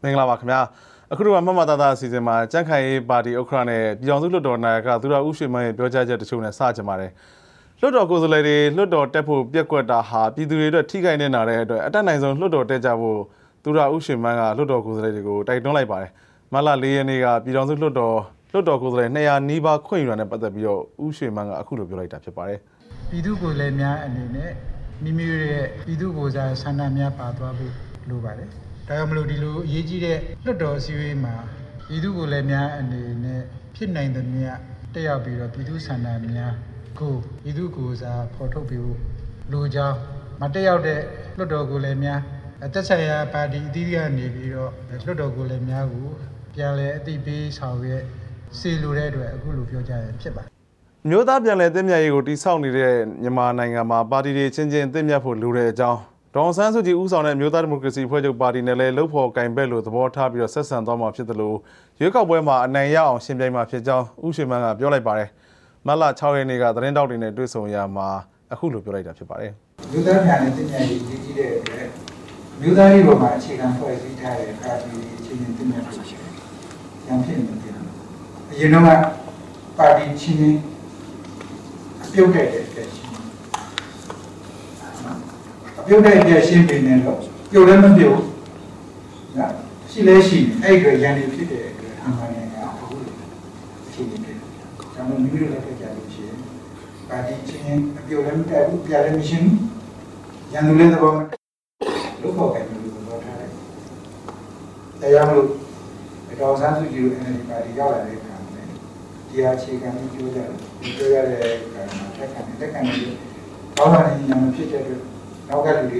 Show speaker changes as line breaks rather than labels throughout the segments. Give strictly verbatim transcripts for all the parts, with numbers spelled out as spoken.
မင်္ဂလာပါခင်ဗျာအခုတော့မမတာတာအစီအစဉ်မှာကြန့်ခိုင်ရေးပါတီဥက္ကဋ္ဌနဲ့ပြည်အောင်စုလွှတ်တော်နာယကသူရဦးရွှေမန်းရဲ့ပြောကြားချက်တချို့နဲ့စကြပါတယ်လွှတ်တော်ကိုယ်စားလှယ်တွေလွှတ်တော်တက်ဖို့ပြက်ကွက်တာဟာပြည်သူတွေအတွက်ထိခိုက်နေတာတဲ့အတွက်အတက်နိုင်ဆုံးလွှတ်တော်တက်ကြဖို့သူရဦးရွှေမန်းကလွှတ်တော်ကိုယ်စားလှယ်တွေကိုတိုက်တွန်းလိုက်ပါတယ်မလ၄ရက်နေ့ကပြည်အောင်စုလွှတ်တော်လွှတ်တော်ကိုယ်စားလှယ်နှစ်ရာနီးပါးခွင့်ယူတာနဲ့ပတ်သက်ပြီးတော့ဦးရွှေမန်းကအခုလိုပြောလိုက်တာဖြစ်ပါတယ်
ပြည်သူကိုယ်စားလှယ်များအနေနဲ့မိမိတို့ရဲ့ပြည်သူကိုယ်စားဆန္ဒများပါသွားဖို့လိုပါတယ်ဒါကြောင့်မလို့ဒီလိုအရေးကြီးတဲ့လွှတ်တော်အစည်းအဝေးမှာပြည်သူကိုယ်စားလှယ်များအနေနဲ့ဖြစ်နိုင်သမျှတက်ရောက်ပြီးတော့ပြည်သူဆန္ဒများကိုပြည်သူကိုယ်စားဖော်ထုတ်ပြီးလိုကြောင်းမတက်ရောက်တဲ့လွှတ်တော်ကိုယ်စားလှယ်များတက်ဆိုင်ရာပါတီအသီးသီးကနေပြီးတော့လွှတ်တော်ကိုယ်စားလှယ်များကိုပြန်လည်အသိပေးဆောင်ရွက်စေလိုတဲ့အတွက်အခုလိုပြောကြရဖြစ်ပါတယ်
မျိုးသားပြန်လည်သင့်မြတ်ရေးကိုတိစောက်နေတဲ့မြန်မာနိုင်ငံမှာပါတီတွေချင်းချင်းသင့်မြတ်ဖို့လိုတဲ့အကြောင်းဒေါ်ဆန်းစုကြည်ဦးဆောင်တဲ့မျိုးသားဒီမိုကရေစီဖွဲ့ချုပ်ပါတီနဲ့လည်းလှုပ်ဖော်ကင်ဘက်လို့သဘောထားပြီးတော့ဆက်ဆံသွားမှာဖြစ်တယ်လို့ရွေးကောက်ပွဲမှာအနိုင်ရအောင်ရှင်းပြမှာဖြစ်ကြောင်းဦးရွှေမန်းကပြောလိုက်ပါတယ်မတ်လ၆ရက်နေ့ကသတင်းတောက်တွေနဲ့တွေ့ဆုံရမှာအခုလိုပြောလိုက်တာဖြစ်ပါတယ်
မျိုးသားပြန်လည်သင့်မြတ်ရေးကြီးကြီးတဲ့အတွက်မျိုးသားရေးပေါ်မှာအခြေခံဖွဲ့စည်းထားတဲ့ပါတီချင်းချင်းသင့်မြတ်ဖို့ရှိတယ်။ရံဖြစ်နေတယ်။အရင်တော့ပါတီချင်းချင်းပြုတ်တဲ့တဲ့ရှိအပြုတ်တဲ့တဲ့ရှင်းပြနေတော့ပြုတ်လည်းမပြုတ်နော်ရှိလဲရှိအဲ့ဒီရန်နေဖြစ်တဲ့အတွက်အမှန်တကယ်အခုအခြေအနေတွေကျွန်တော်မိမိတို့လည်းကြကြလို့ရှိရင်ပါတီချင်းအပြုတ်လည်းမတက်ဘူးပြလည်းမရှိဘူးရန်သူလည်းသဘောမလို့ခေါ်ကြတယ်လို့ပြောထားတယ်တရားမလို့ဒေါ်ဆန်းစုကြည်တို့ အန် အယ် ဒီ ပါတီရောက်လာတဲ့အခါမှာဒီဟာအခြေခံပြီးပြောကြတယ်ပြောရတဲ့အခါမှာတက်ခံတက်ခံပြီးကောင်းတာနေညာမဖြစ်တဲ့အတွက်နောက်ကလူတွေ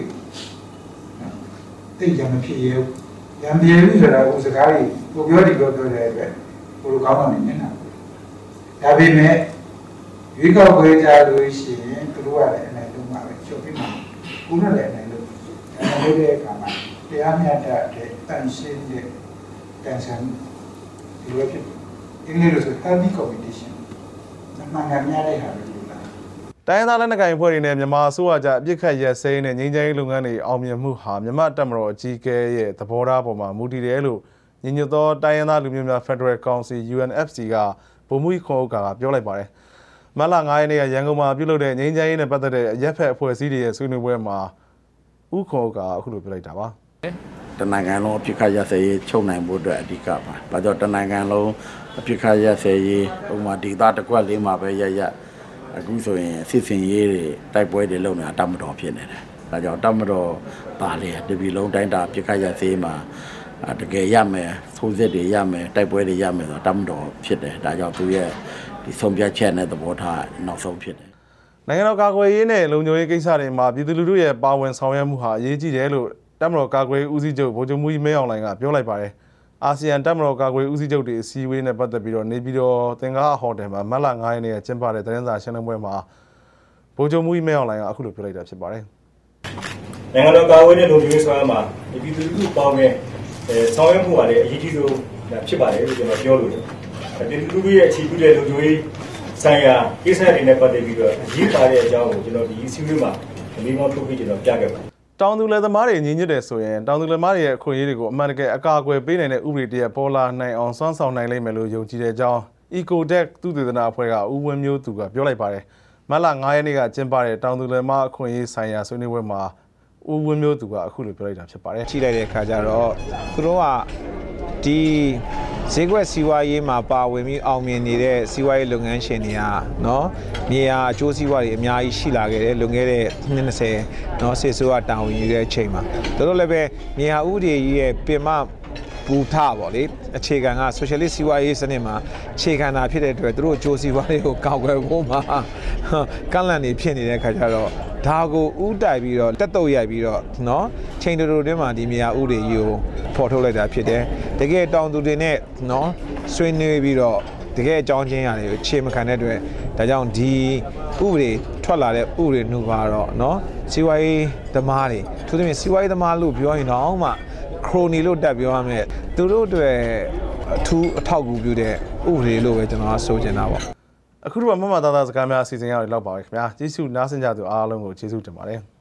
သိကြမဖြစ်ရဘူးရံပြေပြီဆိုတာကိုစကားကြီးကိုပြောဒီပြောပြောတဲ့အတွက်ဘိုလိုကောင်းတာနေနေတာဒါပေမဲ့ရွေးကောက်ပွဲကြလို့ရှိရင်သူတို့ကလည်းအနေလုံးမှာပဲချုပ်ပြီးမှာခုနလည်းအနေလုံးအနေတဲ့အခါမှာတရားမျှတတဲ့တန်ရှင်းတဲ့တန်ဆန်းဒီလိုဖြစ်အင်္ဂလိပ်လိုဆို healthy competition မှန်ကန်များတဲ့ဟာလို့ပြောတာ
တိုင်းသားလက်နက်ကိုင်အဖွဲ့တွေနဲ့မြန်မာအစိုးရကြားအပြစ်ခတ်ရက်စဲနဲ့ငြိမ်းချမ်းရေးလုပ်ငန်းတွေအောင်မြင်မှုဟာမြန်မာတပ်မတော်အကြီးအကဲရဲ့သဘောထားပေါ်မှာမူတည်တယ်လို့ညီညွတ်သောတိုင်းရင်းသားလူမျိုးများ Federal Council ယူ အန် အဖ် စီ ကဗိုလ်မှူးကြီးခွန်ဥက္ကာကပြောလိုက်ပါတယ်မတ်လ၅ရက်နေ့ကရန်ကုန်မှာပြုလုပ်တဲ့ငြိမ်းချမ်းရေးနဲ့ပတ်သက်တဲ့အရက်ဖက်အဖွဲ့အစည်းတွေရဲ့ဆွေးနွေးပွဲမှာဦးခွန်ဥက္ကာအခုလိုပြောလိုက်တာပါ
တနိုင်ငံလုံးအပြစ်ခတ်ရက်စဲရေးချုပ်နိုင်ဖို့အတွက်အဓိကပါ။ဒါကြောင့်တနိုင်ငံလုံးအပြစ်ခတ်ရက်စဲရေးဥပမာဒေသတစ်ခွက်လေးမှာပဲရရအခုဆိုရင်စစ်စင်ရေးတွေတိုက်ပွဲတွေလုပ်နေတာတမတော်ဖြစ်နေတယ်။ဒါကြောင့်တမတော်ပါလေတပြည်လုံးတိုင်းတာပြစ်ခတ်ရစေးမှာတကယ်ရမယ်သုံးစစ်တွေရမယ်တိုက်ပွဲတွေရမယ်ဆိုတော့တမတော်ဖြစ်တယ်။ဒါကြောင့်သူရဲ့ဒီဆုံးဖြတ်ချက်နဲ့သဘောထားနောက်ဆုံးဖြစ်တယ်
။နိုင်ငံတော်ကာကွယ်ရေးနဲ့လုံခြုံရေးကိစ္စတွေမှာပြည်သူလူထုရဲ့ပါဝင်ဆောင်ရွက်မှုဟာအရေးကြီးတယ်လို့တမတော်ကာကွယ်ဦးစီးချုပ်ဗိုလ်ချုပ်မှူးကြီးမင်းအောင်လှိုင်ကပြောလိုက်ပါတယ်။အာဆီယံတမတော်ကာကွယ်ဦးစီးချုပ်တွေအစည်းအဝေးနဲ့ပတ်သက်ပြီးတော့နေပြည်တော်သင်္ကားဟိုတယ်မှာမတ်လ၅ရက်နေ့ကကျင်းပတဲ့သတင်းစာရှင်းလင်းပွဲမှာဗိုလ်ချုပ်မှူးကြီးမင်းအောင်လှိုင်ကအခုလိုပြောလိုက်တာဖြစ်ပါတယ်
။နိုင်ငံတော်ကာကွယ်ရေးနဲ့လုံခြုံရေးဆောင်ရွက်မှာပြည်သူလူထုပေါင်းတဲ့ဆောင်ရွက်မှုကလည်းအရေးကြီးဆုံးဖြစ်ပါတယ်လို့ကျွန်တော်ပြောလို့တယ်။ပြည်သူလူထုရဲ့အခြေပြုတဲ့လုံခြုံရေးဆိုင်ရာကိစ္စတွေနဲ့ပတ်သက်ပြီးတော့အရေးပါတဲ့အကြောင်းကိုကျွန်တော်ဒီအစည်းအဝေးမှာအလေးထားထုတ်ပြီးကျွန်တော်ပြခဲ့ပါတယ်
တောင်သူလယ်သမားတွေညီညွတ်တယ်ဆိုရင်တောင်သူလယ်သမားတွေရဲ့အခွင့်အရေးတွေကိုအမှန်တကယ်အကာအကွယ်ပေးနိုင်တဲ့ဥပဒေတရက်ပေါ်လာနိုင်အောင်စွမ်းဆောင်နိုင်လိမ့်မယ်လို့ယုံကြည်တဲ့အကြောင်း Ecotech သုတေသနအဖွဲ့ကဦးဝင်းမျိုးသူကပြောလိုက်ပါတယ်။မတ်လ၅ရက်နေ့ကကျင်းပတဲ့တောင်သူလယ်သမားအခွင့်အရေးဆိုင်ရာဆွေးနွေးပွဲမှာဦးဝင်းမျိုးသူကအခုလိုပြောလိုက်တာဖြစ်ပါတယ်
။ချိလိုက်တဲ့အခါကျတော့သူတို့ကဒီဈေးကွက်စီးပွားရေးမှာပါဝင်ပြီးအောင်မြင်နေတဲ့စီးပွားရေးလုပ်ငန်းရှင်တွေကနော်မြေယာအကျိုးစီးပွားတွေအများကြီးရှိလာခဲ့တယ်လွန်ခဲ့တဲ့နှစ်၂၀နော်စစ်ဆိုးကတာဝန်ယူတဲ့အချိန်မှာတို့လည်းပဲမြေယာဥပဒေကြီးရဲ့ပြင်မဘူထပေါ့လေအခြေခံက socialist စီးပွားရေးစနစ်မှာအခြေခံတာဖြစ်တဲ့အတွက်တို့အကျိုးစီးပွားတွေကိုကောက်ွယ်ဖို့မှာကန့်လန့်နေဖြစ်နေတဲ့အခါကျတော့ဒါကိုဥတိုက်ပြီးတော့တက်တုတ်ရိုက်ပြီးတော့เนาะချိန်တူတူတွင်းမှာဒီမြေယာဥတွေကြီးကိုဖော်ထုတ်လိုက်တာဖြစ်တယ်တကယ်တောင်သူတွေနဲ့เนาะဆွေးနွေးပြီးတော့တကယ်အကြောင်းချင်းရတယ်ကိုခြေမခံတဲ့အတွက်ဒါကြောင့်ဒီဥတွေထွက်လာတဲ့ဥတွေနှုတ်ပါတော့เนาะစီဝါရေးသမားတွေသူတို့မျိုးစီဝါရေးသမားလို့ပြောရင်တော့မှခရိုနီလို့တက်ပြောရမယ်သူတို့တွေအထူးအထောက်အကူပြုတဲ့ဥတွေလို့ပဲကျွန်တော်ဆိုချင်တာပေါ့
အခုတော့မမသားသားစကားများအစီအစဉ်ရအောင်လောက်ပါပဲခင်ဗျာကျေးဇူးနားဆင်ကြသူအားလုံးကိုကျေးဇူးတင်ပါတယ်